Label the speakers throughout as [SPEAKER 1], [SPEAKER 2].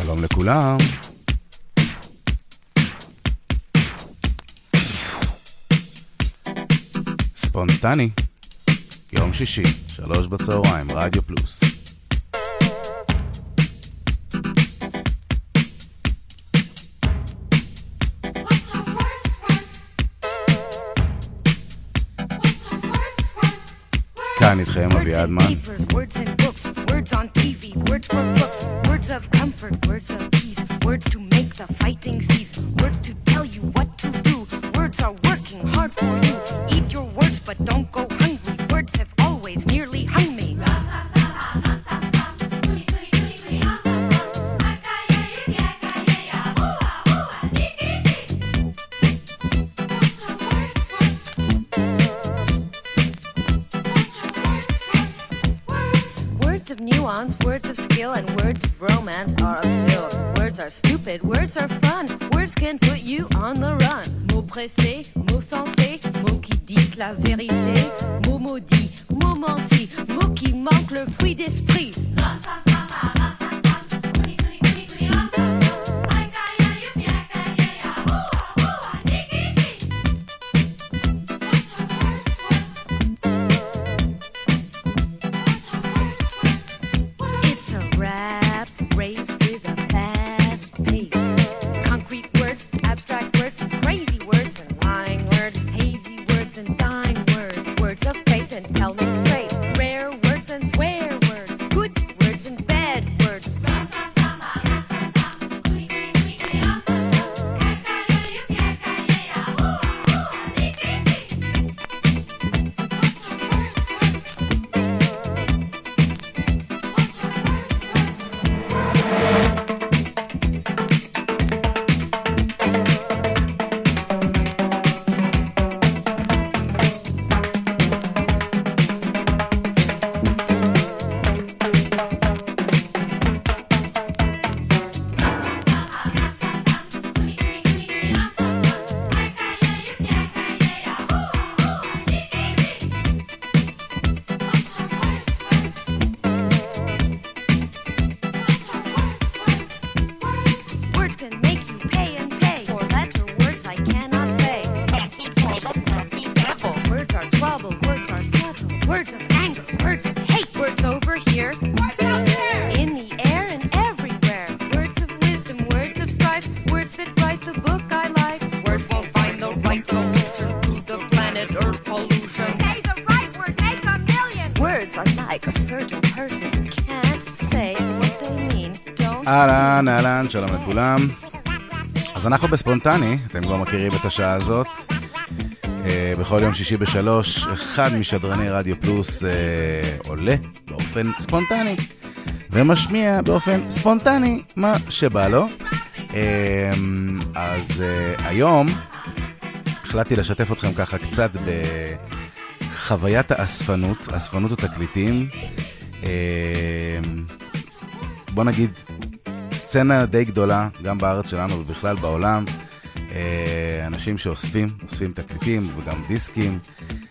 [SPEAKER 1] שלום לכולם. ספונטני, יום שישי, 3 בצהריים, רדיו פלוס. כאן איתכם אביעדמן.
[SPEAKER 2] Words on TV, words for books, words of comfort, words of peace, words to make the fighting cease, words to tell you what to do. Words are working hard for you. Eat your words, but don't go hungry. Words have always nearly hung me. Words of nuance, words of skill, and words of romance are a thrill. Words are stupid, words are fun. Words can put you on the run. Mots pressés, mots sensés, mots qui disent la vérité. Mots maudits, mots mentis, mots qui manquent le fruit d'esprit.
[SPEAKER 1] אהלן, שלום לכולם. אז אנחנו בספונטני, אתם כבר מכירים את השעה הזאת. בכל יום שישי בשלוש, אחד משדרני רדיו פלוס עולה באופן ספונטני, ומשמיע באופן ספונטני מה שבא לו. אז היום החלטתי לשתף אתכם ככה קצת בחוויית האספנות, אספנות התקליטים. בוא נגיד, סצנה די גדולה, גם בארץ שלנו ובכלל בעולם. אנשים שאוספים תקליטים וגם דיסקים,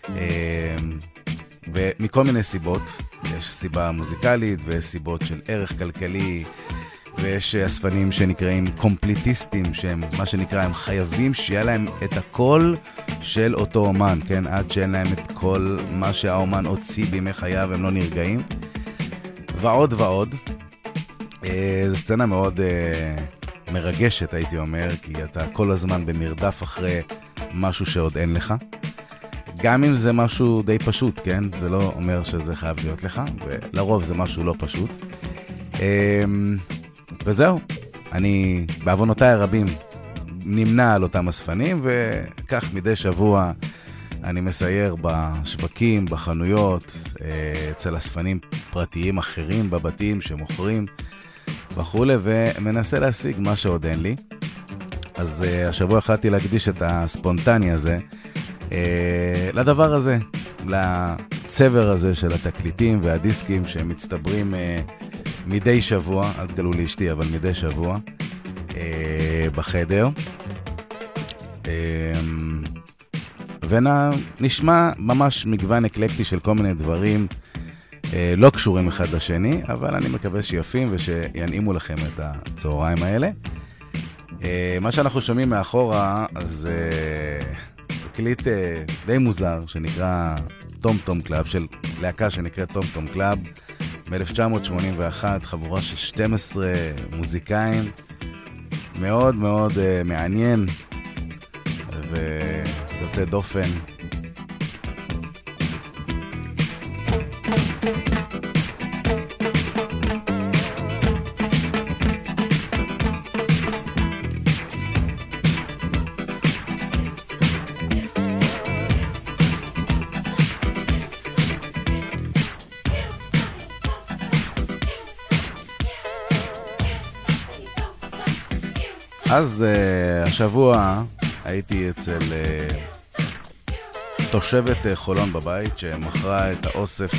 [SPEAKER 1] ומכל מיני סיבות. יש סיבה מוזיקלית ויש סיבות של ערך כלכלי, ויש אספנים שנקראים קומפליטיסטים, שהם מה שנקרא, הם חייבים שיהיה להם את הכל של אותו אומן, כן? עד שאין להם את כל מה שהאומן הוציא בימי חייו, הם לא נרגעים. ועוד ועוד. זו סצנה מאוד מרגשת, הייתי אומר, כי אתה כל הזמן במרדף אחרי משהו שעוד אין לך. גם אם זה משהו די פשוט, כן? זה לא אומר שזה חייב להיות לך, ולרוב זה משהו לא פשוט. וזהו, אני בעוונותיי הרבים נמנע על אותם אספנים, וכך מדי שבוע אני מסייר בשווקים, בחנויות, אצל אספנים פרטיים אחרים בבתים שמוכרים וכולי, ומנסה להשיג מה שעוד אין לי. אז השבוע החלטתי להקדיש את הספונטני הזה לדבר הזה, לצבר הזה של התקליטים והדיסקים שמצטברים מדי שבוע, אל תגלו לאשתי, אבל מדי שבוע בחדר. ונשמע ממש מגוון אקלקטי של כל מיני דברים לא קשורים אחד לשני, אבל אני מקווה שיפים ושינעימו לכם את הצהריים האלה. מה שאנחנו שומעים מאחורה זה תקליט די מוזר שנקרא טום טום קלאב, של להקה שנקראת טום טום קלאב מ-1981, חבורה של 12 מוזיקאים, מאוד מאוד מעניין ויוצא דופן. אז השבוע הייתי אצל תושבת חולון בבית שמכרה את האוסף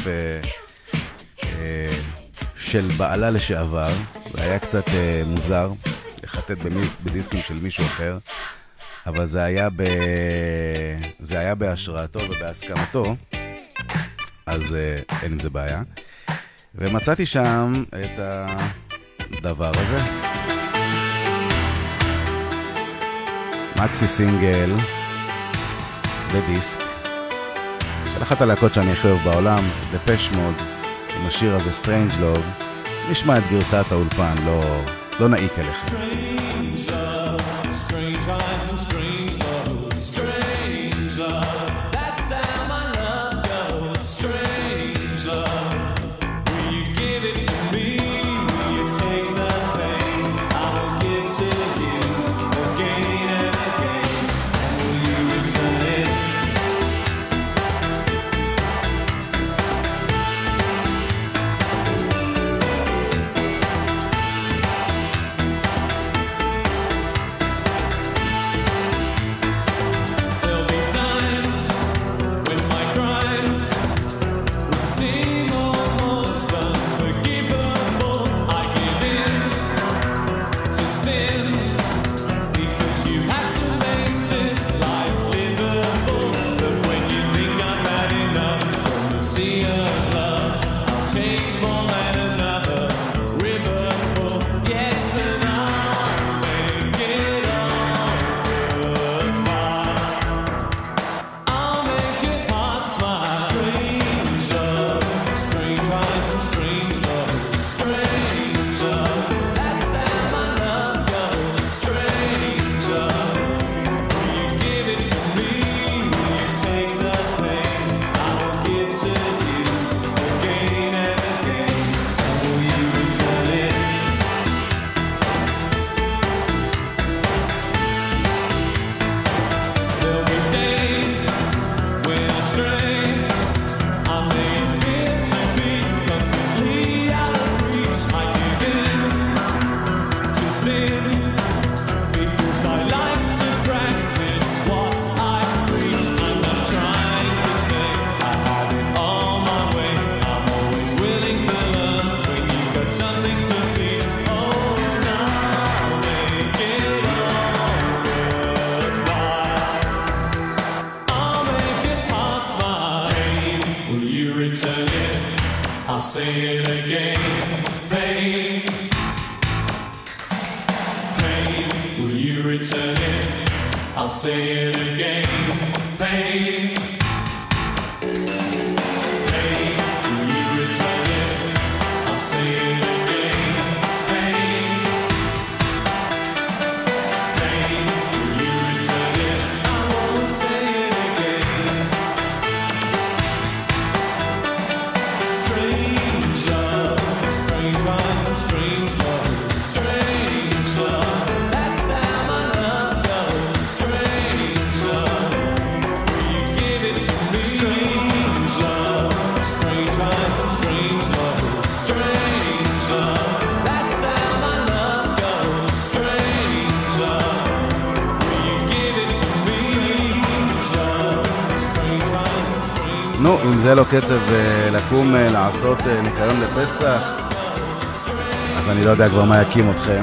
[SPEAKER 1] של בעלה לשעבר. זה היה קצת מוזר לחטט בדיסקים של מישהו אחר, אבל זה היה בהשראתו ובהסכמתו, אז אין עם זה בעיה. ומצאתי שם את הדבר הזה, מקסי סינגל בדיסק של אחת הלהקות שאני הכי אוהב בעולם, דפש מוד, עם השיר הזה Strange Love. נשמע את גרסת האולפן, לא נעיק עליכם. נו, אם זה לא קצב לקום לעשות ניקיון לפסח, אז אני לא יודע כבר מה יקים אתכם.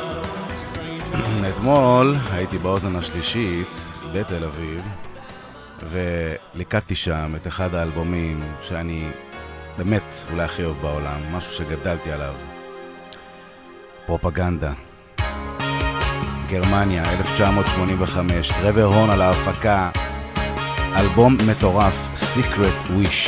[SPEAKER 1] אתמול הייתי באוזן השלישית בתל אביב, וליקטתי שם את אחד האלבומים שאני באמת אולי הכי אוהב בעולם, משהו שגדלתי עליו. פרופגנדה. גרמניה, 1985, טרוור הורן על ההפקה, אלבום מטורף, Secret Wish.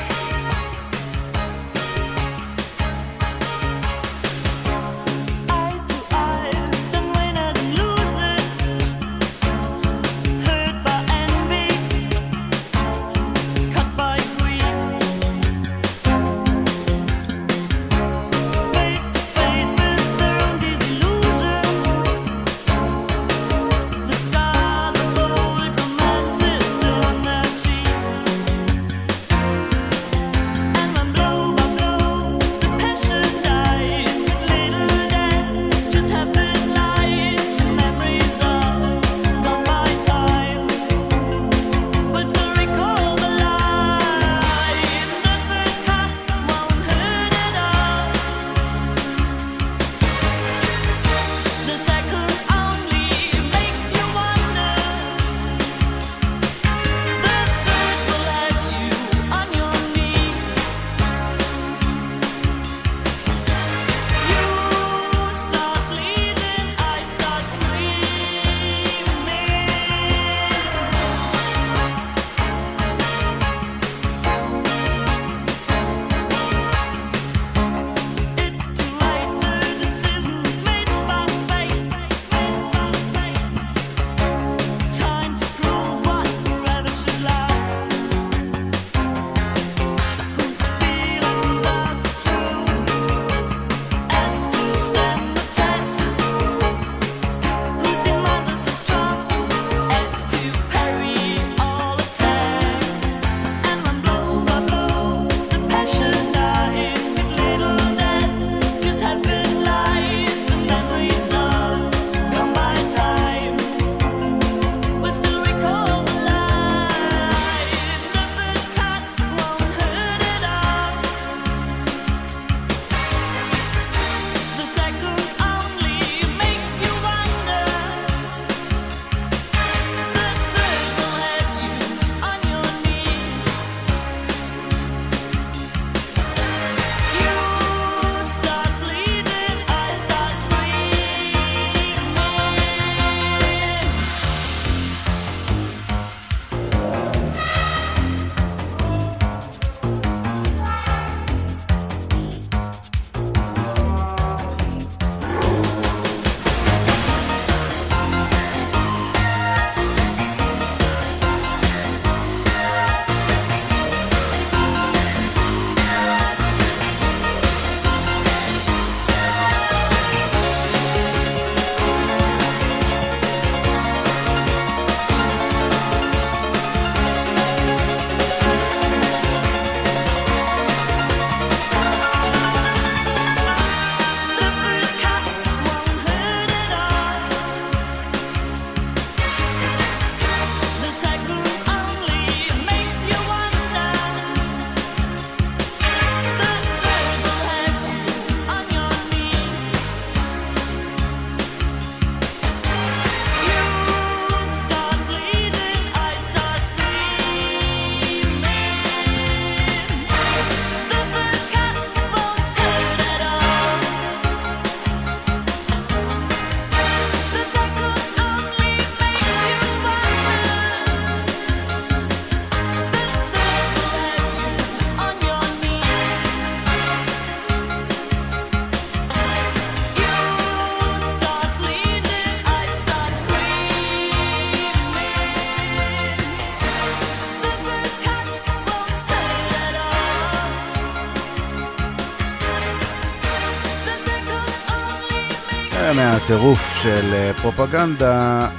[SPEAKER 1] מהטירוף של פרופגנדה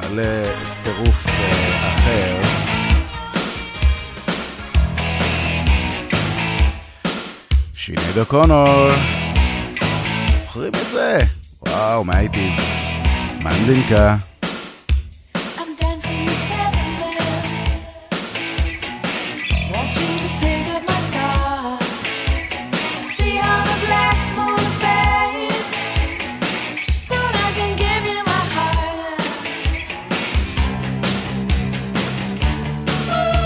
[SPEAKER 1] לטירוף אחר. שינייד אוקונור, זוכרים את זה? וואו, מהאייטיז, מנדינקה.
[SPEAKER 3] Ooh.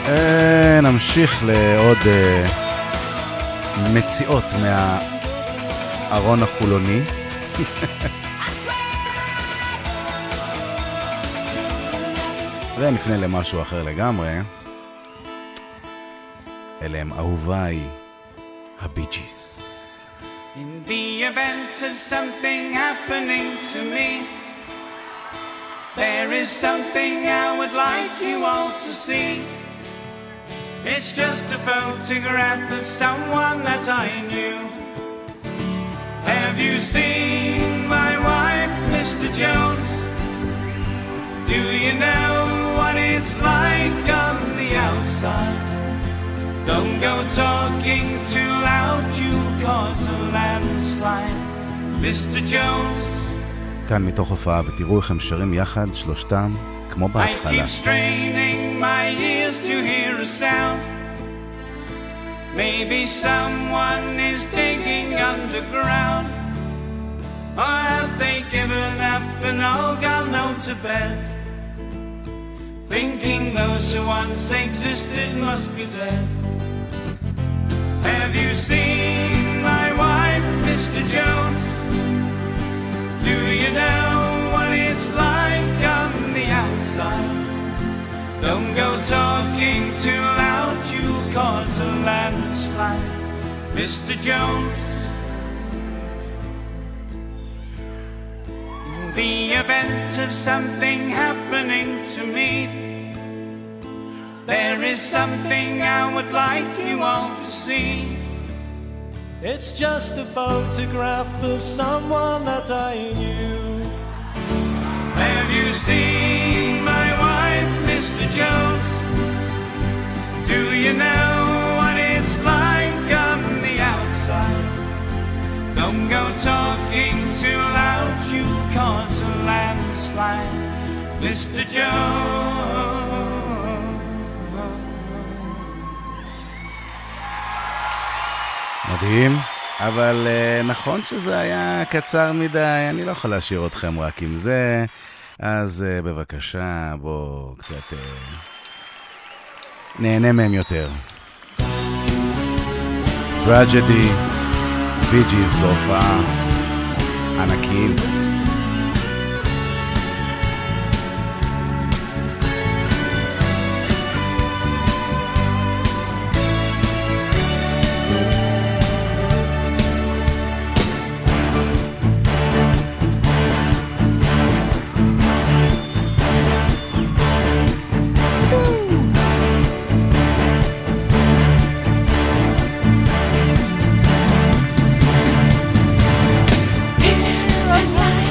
[SPEAKER 1] נמשיך לעוד מציאות מהארון החולוני. ונפנה למשהו אחר לגמרי. אלה הם אהוביי, הבי ג'יז.
[SPEAKER 3] In the event of something happening to me, there is something I would like you all to see. It's just a photograph of someone that I knew. Have you seen my wife, Mr. Jones? Do you know what it's like on the outside? Don't go talking too loud, you'll cause a landslide, Mr. Jones.
[SPEAKER 1] כאן מתוך הופעה, ותראו איך הם שרים יחד, שלושתם, כמו בהתחלה.
[SPEAKER 3] I keep straining my ears to hear a sound. Maybe someone is digging underground. Or have they given up and all gone home to bed? Thinking those who once existed must be dead. Have you seen my wife, Mr. Jones? Do you know what it's like on the outside? Don't go talking too loud, you'll cause a landslide, Mr. Jones. In the event of something happening to me, there is something I would like you all to see.
[SPEAKER 4] It's just a photograph of someone that I knew.
[SPEAKER 3] Have you seen my wife, Mr. Jones? Do you know what it's like on the outside? Don't go talking too loud, you'll cause a landslide, Mr. Jones.
[SPEAKER 1] מדהים, אבל נכון שזה היה קצר מדי, אני לא יכול להשאיר אתכם רק עם זה, אז בבקשה בואו קצת נהנה מהם יותר. טרג'די, בי ג'יז להופעה ענקים.
[SPEAKER 5] Here I lie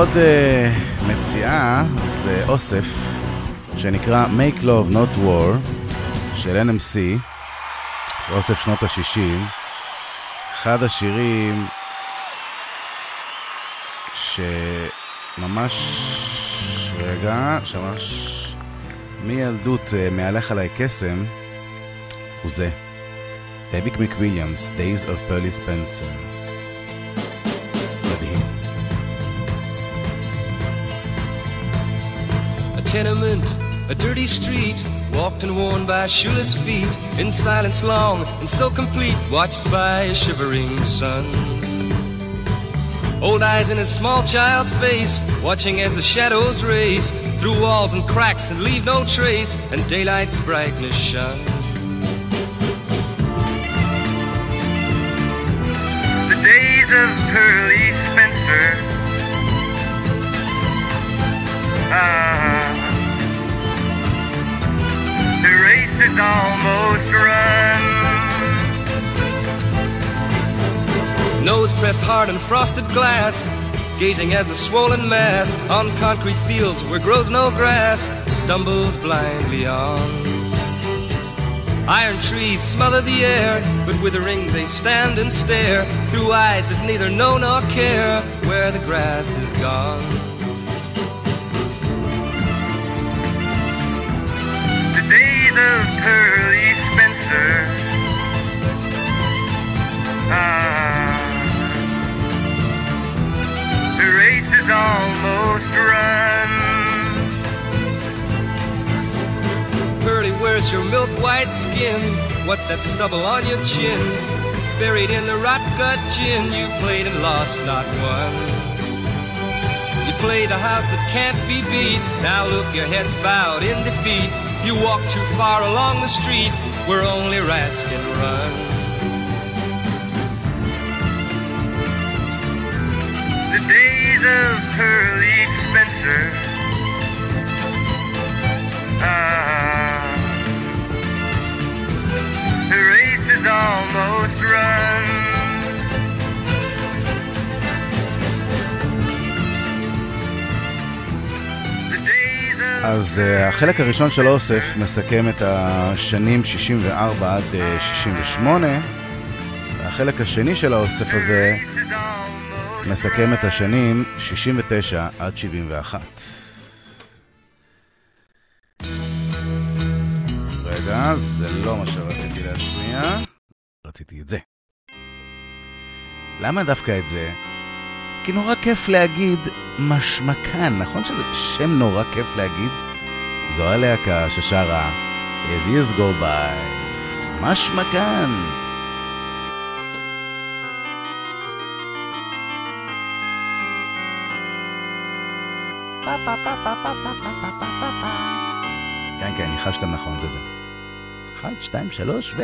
[SPEAKER 1] עוד מציאה זה אוסף שנקרא Make Love Not War של NMC, זה אוסף שנות ה-60. אחד השירים שממש מילדות מהלך עליי קסם הוא זה דייוויד מקוויליאמס, Days of Pearly Spencer. מדהים.
[SPEAKER 5] A tenement, a dirty street, walked and worn by shoeless feet, in silence long and so complete, watched by a shivering sun. Old eyes in a small child's face, watching as the shadows race through walls and cracks and leave no trace, and daylight's brightness shone.
[SPEAKER 3] The days of Pearly Spencer, the race is almost run.
[SPEAKER 5] Nose pressed hard on frosted glass, gazing as the swollen mass on concrete fields where grows no grass stumbles blindly on. Iron trees smother the air, but withering they stand and stare through eyes that neither know nor care where the grass is gone.
[SPEAKER 3] The days of Pearly Spencer, the race is almost run.
[SPEAKER 5] Pearly, where's your milk white skin? What's that stubble on your chin? Buried in the rot gut gin, you played and lost, not won. You played the house that can't be beat. Now look, your head's bowed in defeat. You walk too far along the street where only rats can run.
[SPEAKER 3] The days of Pearly Spencer, the race is almost run.
[SPEAKER 1] אז החלק הראשון של האוסף מסכם את השנים 64 עד 68, והחלק השני של האוסף הזה מסכם את השנים 69 עד 71. רגע, זה לא מה שרציתי להשמיע, רציתי את זה. למה דווקא את זה? כי נורא כיף להגיד משמקן, נכון שזה שם נורא כיף להגיד? זו הלהקה ששרה As Years Go By, משמקן. כן, ניחשתם נכון, זה. 1, 2, 3 ו...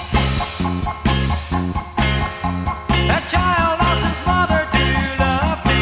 [SPEAKER 4] That child lost his mother to the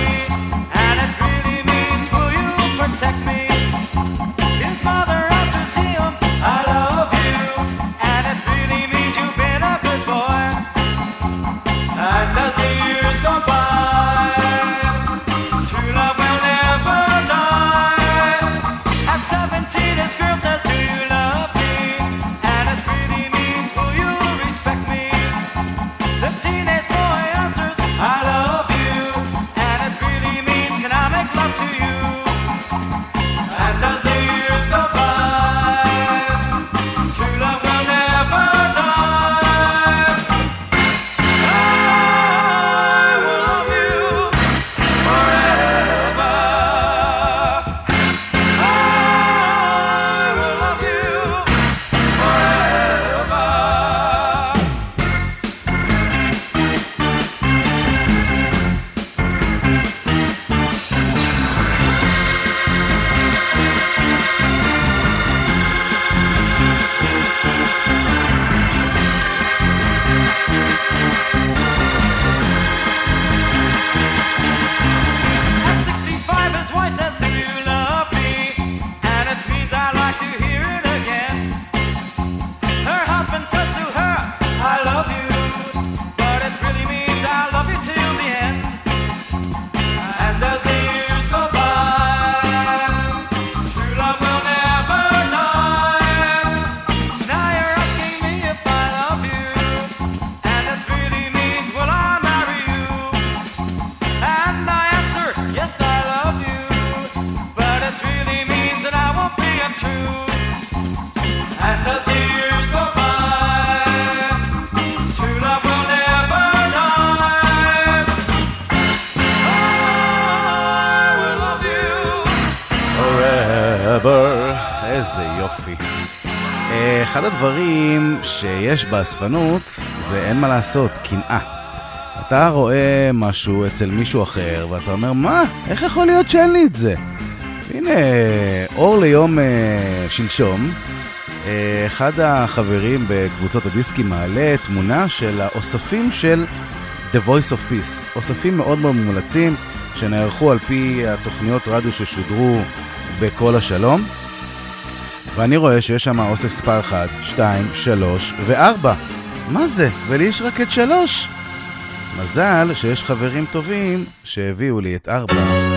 [SPEAKER 1] Forever. איזה יופי. אחד הדברים שיש באספנות זה אין מה לעשות, קנאה. אתה רואה משהו אצל מישהו אחר ואתה אומר, מה? איך יכול להיות שאין לי את זה? הנה, אור ליום שלשום, אחד החברים בקבוצות הדיסקים מעלה תמונה של האוספים של The Voice of Peace. אוספים מאוד מאוד מומלצים שנערכו על פי התוכניות רדיו ששודרו בכל השלום. ואני רואה שיש שם אוסף ספר 1, 2, 3 ו4. מה זה? ולי יש רק את 3. מזל שיש חברים טובים שהביאו לי את 4.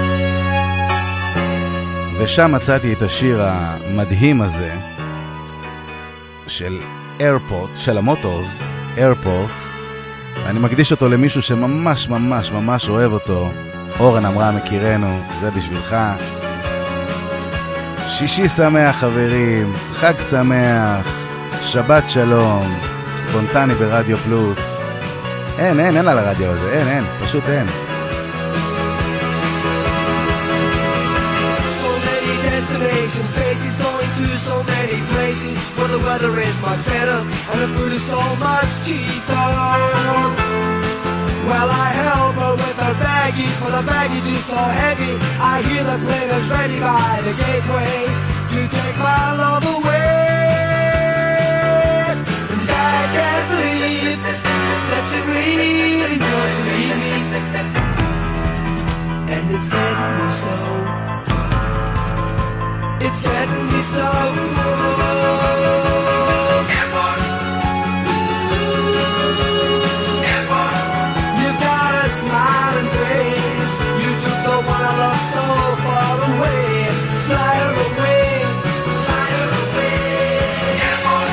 [SPEAKER 1] ושם מצאתי את השיר המדהים הזה של איירפורט, של המוטורס, איירפורט. אני מקדיש אותו למישהו שממש ממש ממש אוהב אותו. אורן אמרה, מכירנו, זה בשבילך. שישי שמח חברים, חג שמח, שבת שלום, ספונטני ברדיו פלוס. אין על הרדיו הזה, אין, פשוט אין.
[SPEAKER 6] Destination faces, going to so many places where the weather is much better and the food is so much cheaper. Well, I help her with her baggies, for the baggage is so heavy. I hear the plane is ready by the gateway to take my love away. And I can't believe that she really wants to leave me, and it's getting me so. It's getting me so. Airport. Airport. You got a smiling face. You took the one I love so far away. Fly her away. Fly her away. Airport.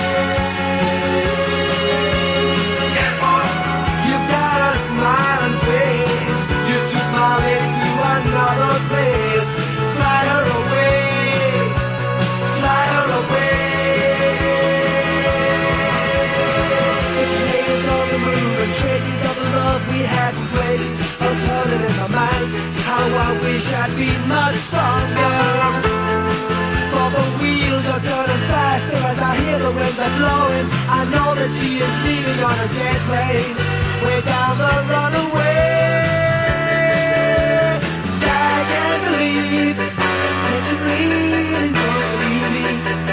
[SPEAKER 6] Airport. You got a smiling face. You took my lady to another place. Fly her away. Traces of the love we had in places are turning in my mind. How I wish I'd been much stronger. For the wheels are turning faster as I hear the winds are blowing. I know that she is leaving on a jet plane way down the runaway. And I can't believe that she really wants to leave me,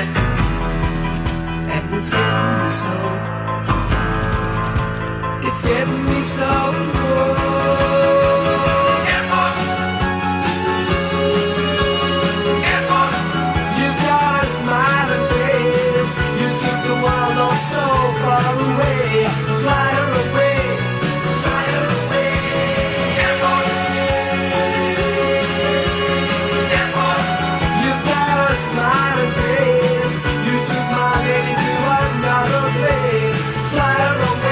[SPEAKER 6] and it's getting me so. It's getting me so. Airport. Airport. You've got a smiling face. You took the world so far away. Fly her away. Fly her away. Airport. Airport. You've got a smiling face. You took my lady to another place. Fly her away.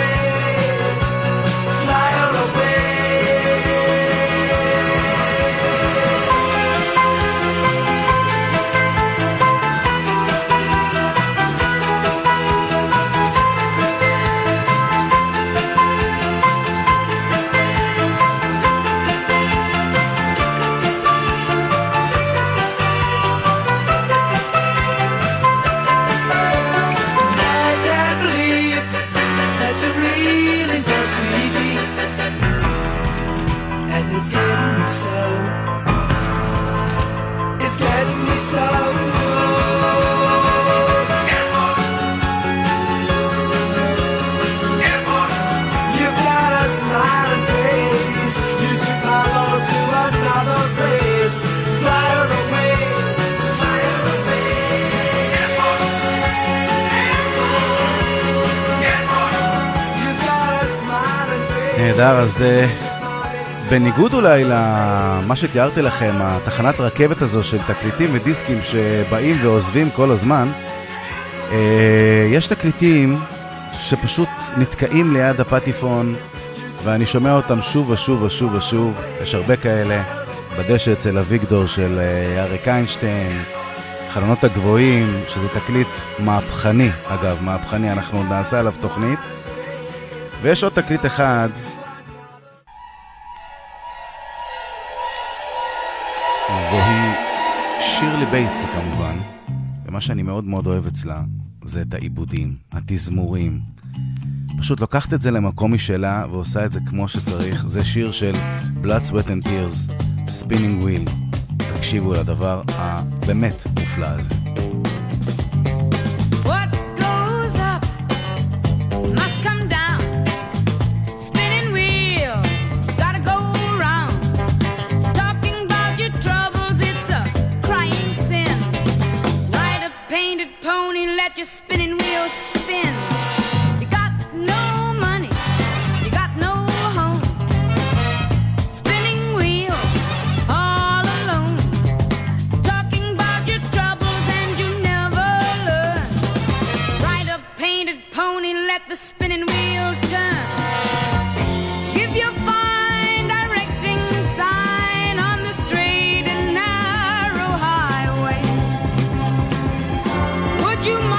[SPEAKER 1] נהדר, אז בניגוד אולי למה שתיארתי לכם, התחנת רכבת הזו של תקליטים ודיסקים שבאים ועוזבים כל הזמן, יש תקליטים שפשוט נתקעים ליד הפטיפון ואני שומע אותם שוב ושוב ושוב ושוב. יש הרבה כאלה בדשא אצל אביגדור של אריק איינשטיין, חלונות הגבוהים, שזה תקליט מהפכני, אגב, מהפכני, אנחנו נעשה עליו תוכנית. ויש עוד תקליט אחד זוהי שירלי בייס כמובן, ומה שאני מאוד מאוד אוהב אצלה זה את העיבודים, התזמורים. פשוט לוקחת את זה למקום משלה ועושה את זה כמו שצריך. זה שיר של Blood, Sweat and Tears, Spinning Wheel. תקשיבו לדבר הבאמת מופלא הזה.
[SPEAKER 2] Your spinning wheel spin. You got no money, you got no home. Spinning wheel, all alone. Talking about your troubles and you never learn. Ride a painted pony, let the spinning wheel turn. Give your fine directing sign on the straight and narrow highway. Would you mind?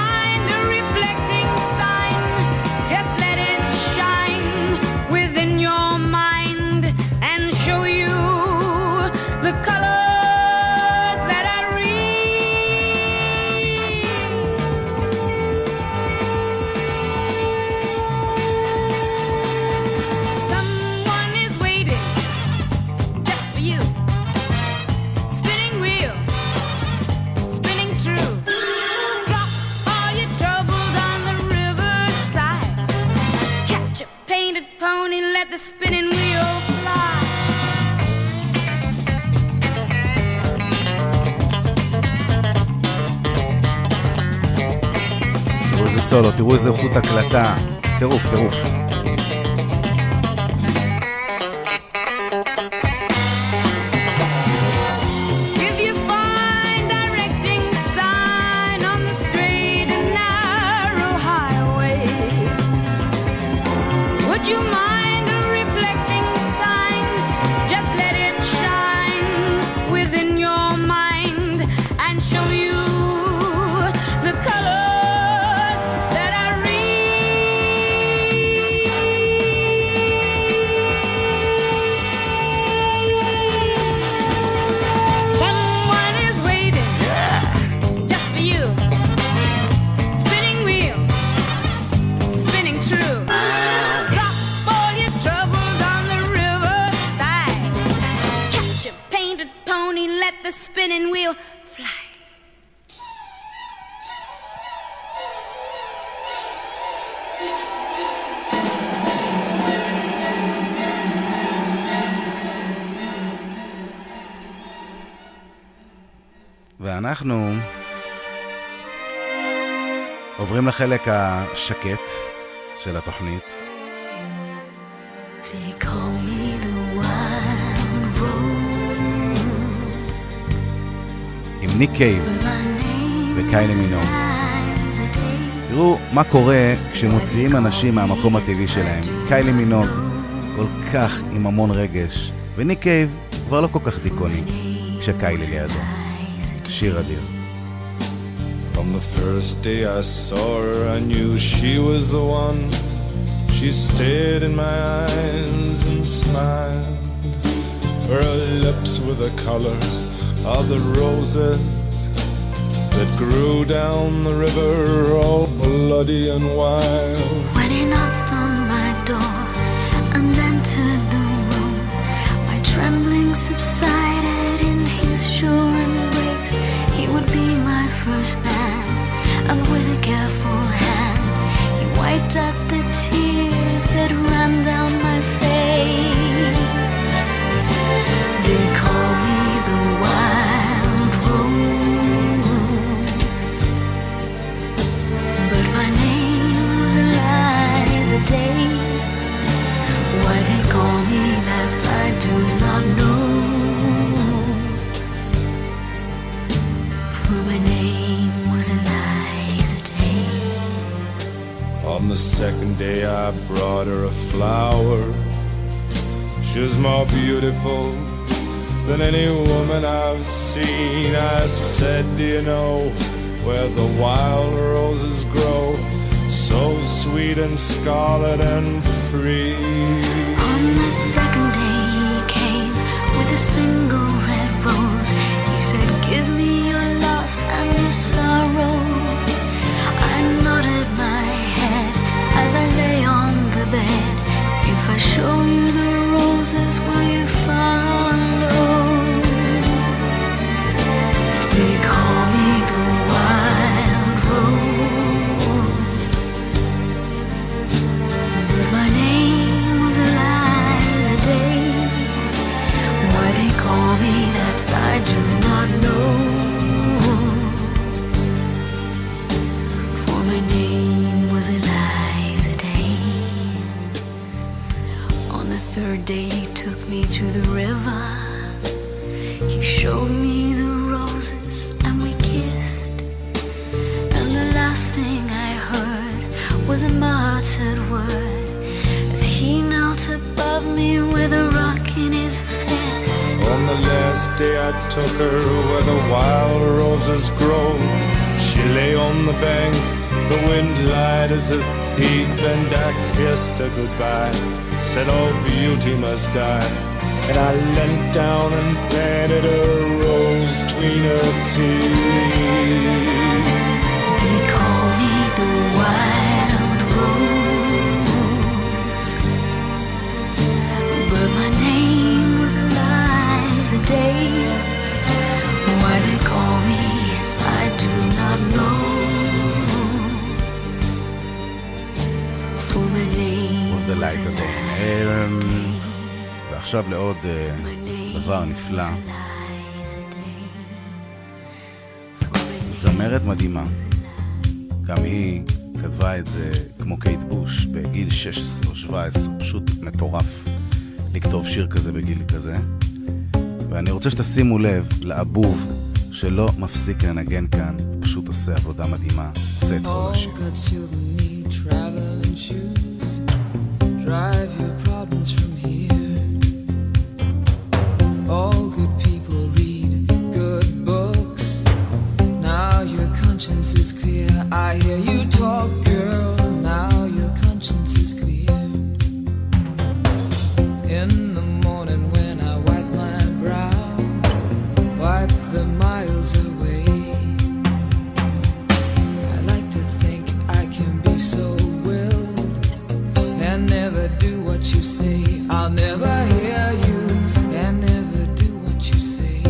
[SPEAKER 1] סולו, תראו איזה איכות הקלטה, טירוף, טירוף. ואנחנו עוברים לחלק השקט של התוכנית.
[SPEAKER 7] They call me the wild rose.
[SPEAKER 1] עם ניק קייב וקיילי מינוג. תראו מה קורה כשמוציאים אנשים מהמקום הטבעי שלהם. קיילי מינוג כל כך עם המון רגש, וניק קייב כבר לא כל כך דיכאוני כשקיילי לידו. שיר אדיר.
[SPEAKER 8] From the first day I saw her, I knew she was the one. She stared in my eyes and smiled. Her lips were the color of the roses that grew down the river, all bloody and wild.
[SPEAKER 7] When he knocked on my door and entered the room, my trembling subsided in his sure embrace. He would be my first man, and with a careful hand he wiped out the tears that ran down my face. They call me the wild rose, but my name was Eliza Day. Why they call me that I do not know, for my name was Eliza Day.
[SPEAKER 8] On the second day I brought her a flower. She was more beautiful than any woman I've seen. I said, do you know where the wild roses grow, so sweet and scarlet and free?
[SPEAKER 7] On the second day he came with a single red rose. He said, give me your On the third day he took me to the river. He showed me the roses and we kissed. And the last thing I heard was a muttered word as he knelt above me with a rock in his fist.
[SPEAKER 8] On the last day I took her where the wild roses grow. She lay on the bank, the wind lied as a thief, and I kissed her goodbye, said all beauty must die. And I leant down and planted a rose between her teeth.
[SPEAKER 7] They call me the wild rose, but my name was Eliza Day. Why they call me, I do not know. For my name
[SPEAKER 1] was Eliza Day. ועכשיו לעוד דבר נפלא. זמרת מדהימה. גם היא כתבה את זה כמו קייט בוש בגיל 16 או 17. פשוט מטורף לכתוב שיר כזה בגיל כזה. ואני רוצה שתשימו לב לאבוב שלא מפסיק לנגן כאן. פשוט עושה עבודה מדהימה. עושה את כל השיר.
[SPEAKER 9] Drive your problems from here. All good people read good books. Now your conscience is clear. I hear you talk, girl. Now your conscience is clear. In the morning when I wipe my brow, wipe the miles away. I like to think I can be so willed and never do what you say. I'll never hear you and never do what you say.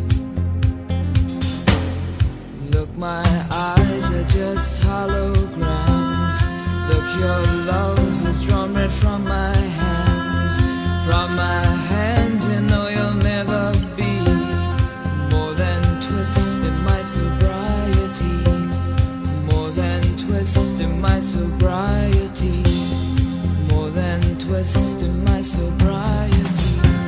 [SPEAKER 9] Look, my eyes are just holograms. Look, your love has drawn red from my hands. From my hands, you know you'll never be more than twist in my sobriety. More than twist in my sobriety. More than twist in my sobriety.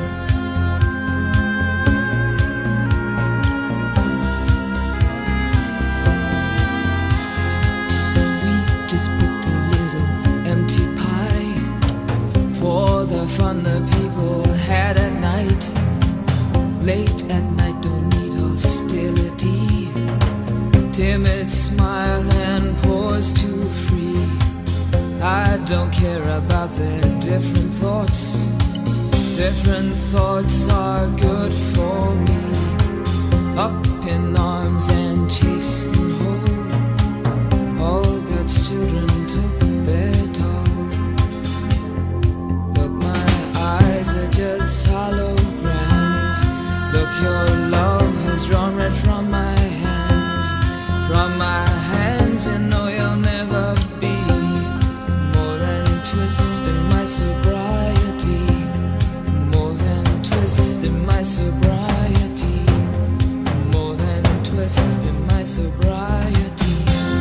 [SPEAKER 9] We just booked a little empty pie for the fun the people had at night. Late at night, don't need hostility. Timid smile and pause too free. I don't care about their different thoughts. Different thoughts are good for me. Up in arms and chased and whole. All God's children took their toll. Look, my eyes are just holograms. Look, your love has drawn red from my hands. From my hands, you know you'll never be twist in my sobriety. More than twist in my sobriety. More than twist in my sobriety.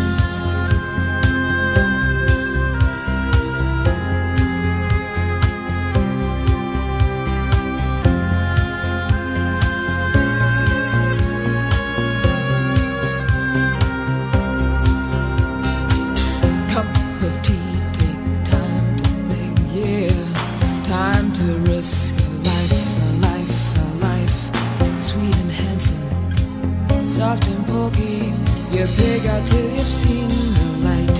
[SPEAKER 9] Cup of tea. To risk a life, sweet and handsome, soft and pokey. You pig out till you've seen the light.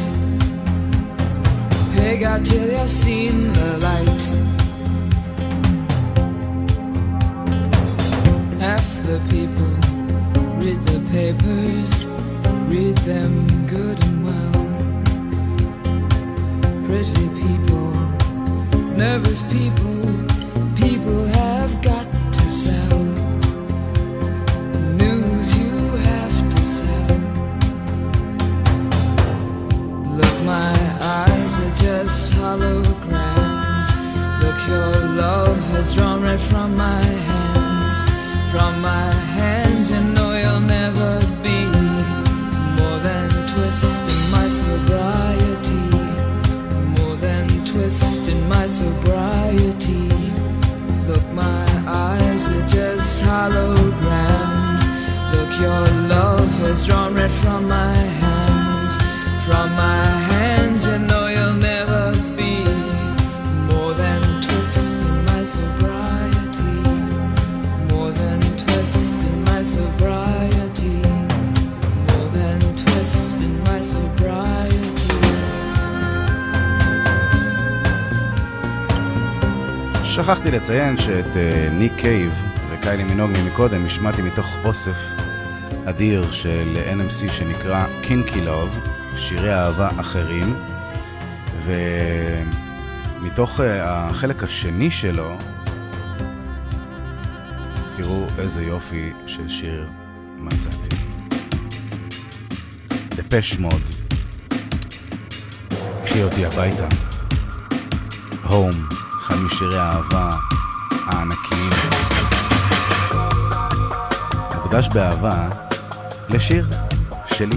[SPEAKER 9] Pig out till you've seen the light. Half the people read the papers, read them good and well. Pretty people, nervous people, people have got to sell. News you have to sell. Look, my eyes are just holograms. Look, your love has drawn red from my hands. From my hands, you know you'll never be more than twist in my sobriety. More than twist in my sobriety.
[SPEAKER 1] שכחתי לציין שאת ניק קייב וקיילי מינוג ממקודם השמעתי מתוך אוסף אדיר של NMC שנקרא Kinky Love, שירי אהבה אחרים, ומתוך החלק השני שלו תראו איזה יופי של שיר מצאתי. דפש מוד, קחי אותי הביתה, הום, אחד משירי האהבה הענקיים, מוקדש באהבה לשיר שלי.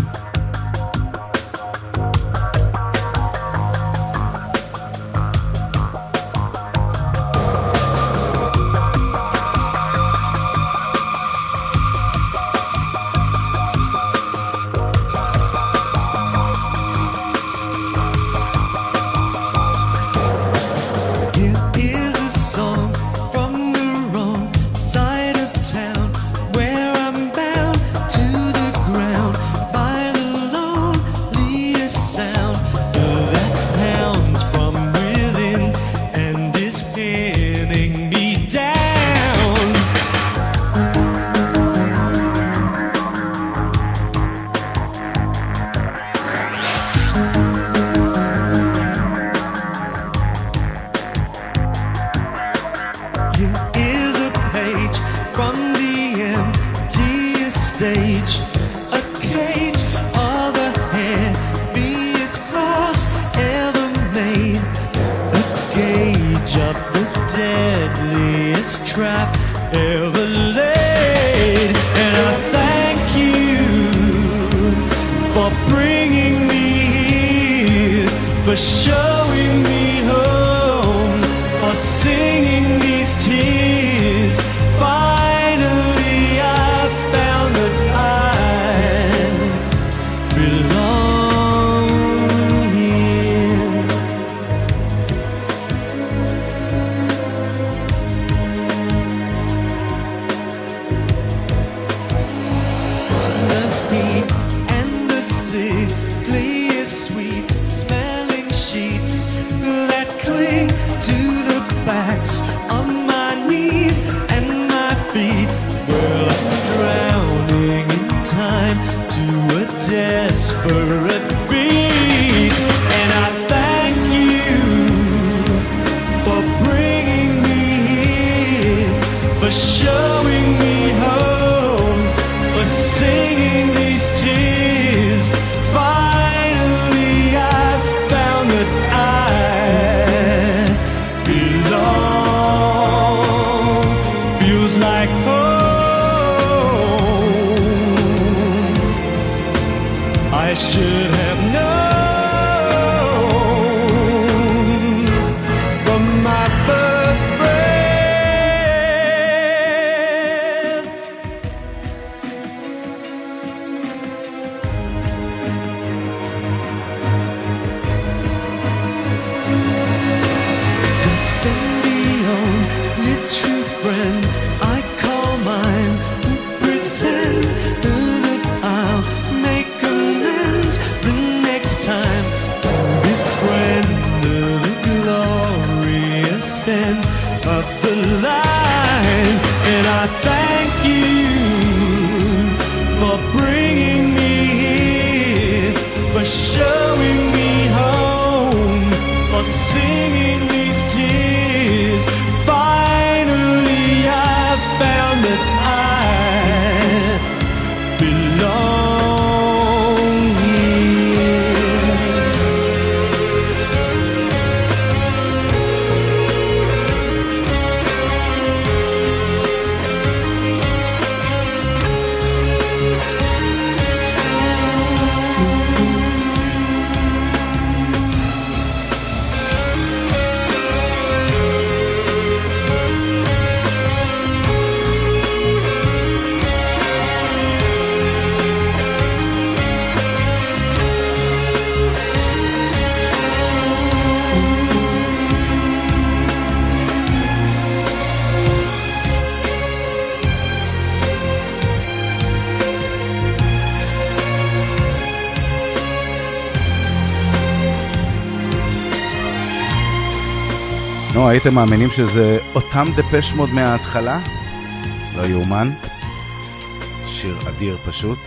[SPEAKER 1] נו, הייתם מאמינים שזה אותם דפש מוד מההתחלה? לא יאומן. שיר אדיר פשוט.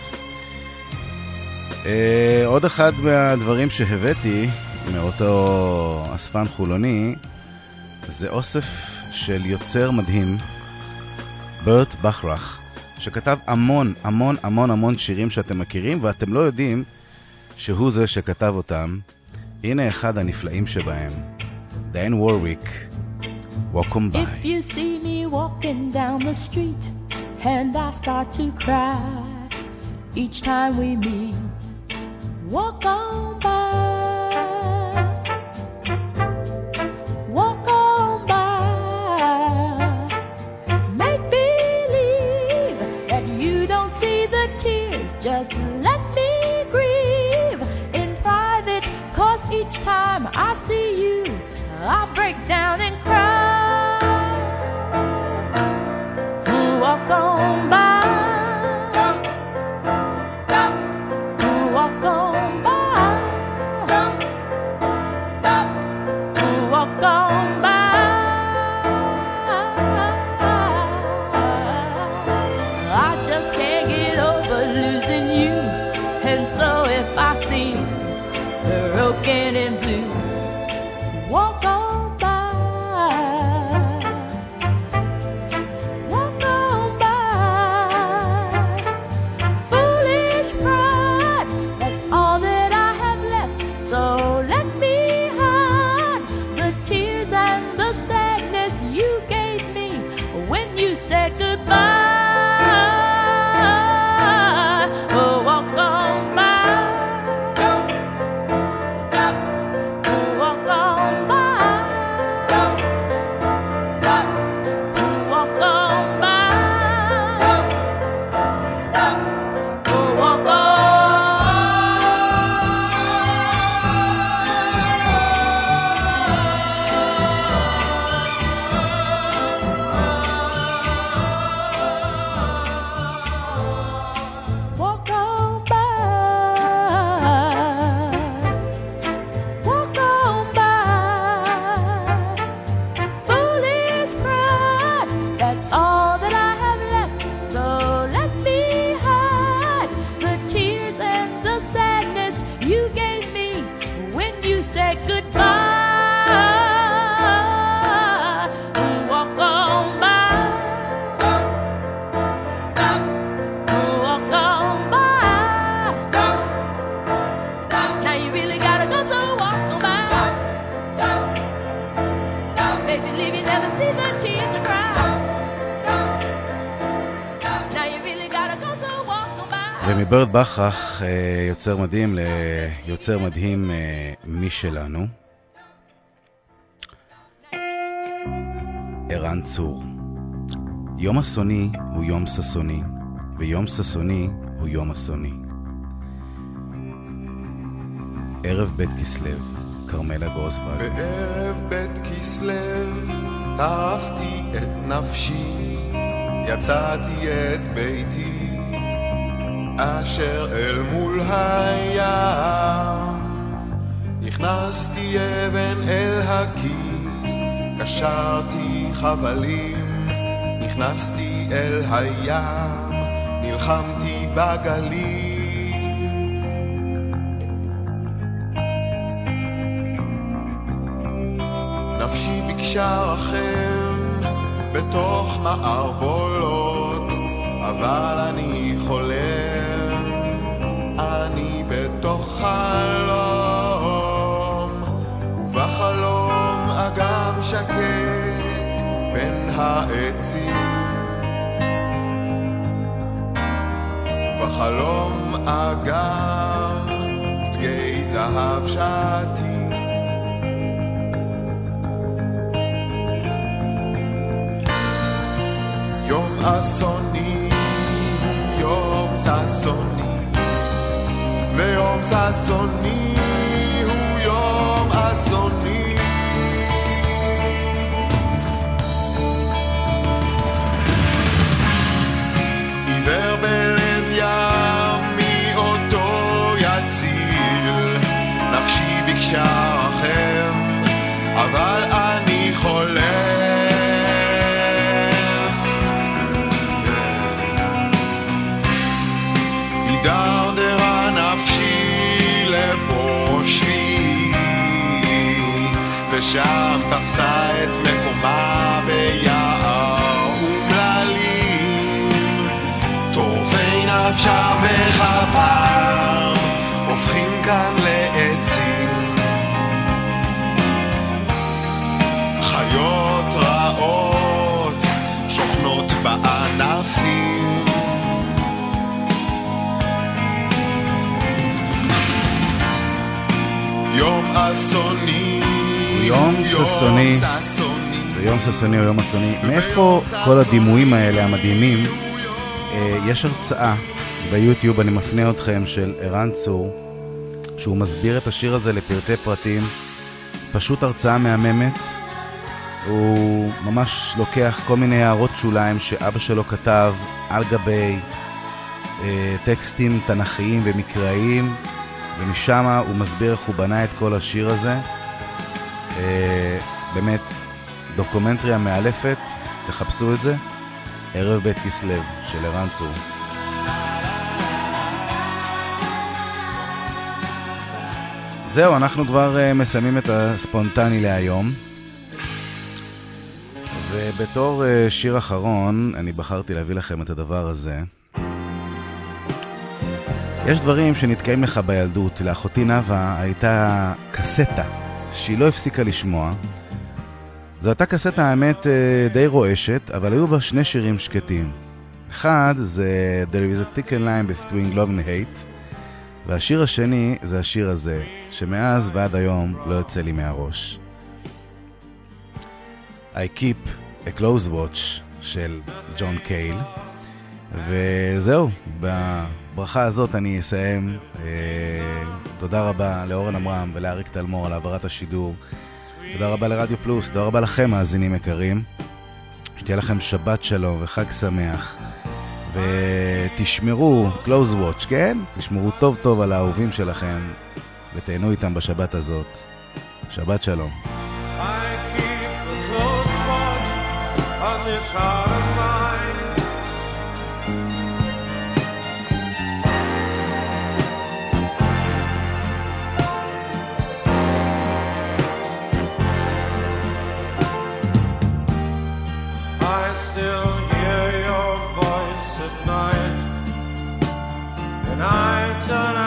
[SPEAKER 1] עוד אחד מהדברים שהבאתי מאותו אספן חולוני זה אוסף של יוצר מדהים, ברט בכרך, שכתב המון המון המון המון שירים שאתם מכירים ואתם לא יודעים שהוא זה שכתב אותם. הנה אחד הנפלאים שבהם, דיין וורוויק, Welcome by.
[SPEAKER 10] If you see me walking down the street and I start to cry each time we meet, walk on by, walk on by. Make believe that you don't see the tears, just let me grieve in private, 'cause each time I see you I break down and cry. Walk on by, stop, walk on by, stop, walk on by. I just can't get over losing you, and so if I seem broken and blue, walk on.
[SPEAKER 1] ומברט בכרך, יוצר מדהים ליוצר מדהים משלנו, ערן צור. יום אסוני הוא יום ססוני, ויום ססוני הוא יום אסוני. ערב בית כסלו, קרמלה גרוסוולד.
[SPEAKER 8] בערב בית כסלו טרפתי את נפשי, יצאתי את ביתי אשר אל מול הים, נכנסתי אבן אל הכיס, קשרתי חבלים, נכנסתי אל הים, נלחמתי בגלים. נפשי ביקשה רחם בתוך מערבולות, אבל אני חולם, אני בתוך חלום, ובחלום אגם שקט בין העצים, ובחלום אגם דגי זהב שעתי. יום אסוני יום ססוני, ויום ססוני הוא יום אסוני. עיוור בלב ים מי אותו יציל, נפשי ביקשה רחם אבל אני חולם, תפסה את מקומה ביער ומללים, טורפי נפשה בחפר הופכים כאן לעצים, חיות רעות שוכנות בענפים, יום אסוני,
[SPEAKER 1] יום ששוני, ויום ששוני או יום אסוני. מאיפה כל הדימויים האלה המדהימים? יש הרצאה ביוטיוב, אני מפנה אתכם, של ערן צור, שהוא מסביר את השיר הזה לפרטי פרטים. פשוט הרצאה מהממת. הוא ממש לוקח כל מיני הערות שוליים שאבא שלו כתב על גבי טקסטים תנכיים ומקראיים, ומשם הוא מסביר איך הוא בנה את כל השיר הזה. באמת דוקומנטריה מאלפת, תחפשו את זה. ערב בית כסלו של ערן צור. זהו, אנחנו כבר מסיימים את הספונטני להיום, ובתור שיר אחרון אני בחרתי להביא לכם את הדבר הזה. יש דברים שנתקעים לך בילדות. לאחותי נווה הייתה קסטה שהיא לא הפסיקה לשמוע. זו הייתה קסטה, האמת, די רועשת, אבל היו בה שני שירים שקטים. אחד זה There is a thick line between love and hate, והשיר השני זה השיר הזה, שמאז ועד היום לא יוצא לי מהראש. I keep a close watch של ג'ון קייל. וזהו, בברכה הזאת אני אסיים. תודה רבה לאורן אמרם ולאריק תלמור על העברת השידור. תודה רבה לרדיו פלוס, תודה רבה לכם מאזינים יקרים. שתהיה לכם שבת שלום וחג שמח, ותשמרו close watch, כן? תשמרו טוב טוב על האהובים שלכם ותהנו איתם בשבת הזאת. שבת שלום.
[SPEAKER 11] I keep a close watch on this heart of mine. I still hear your voice at night, and I turn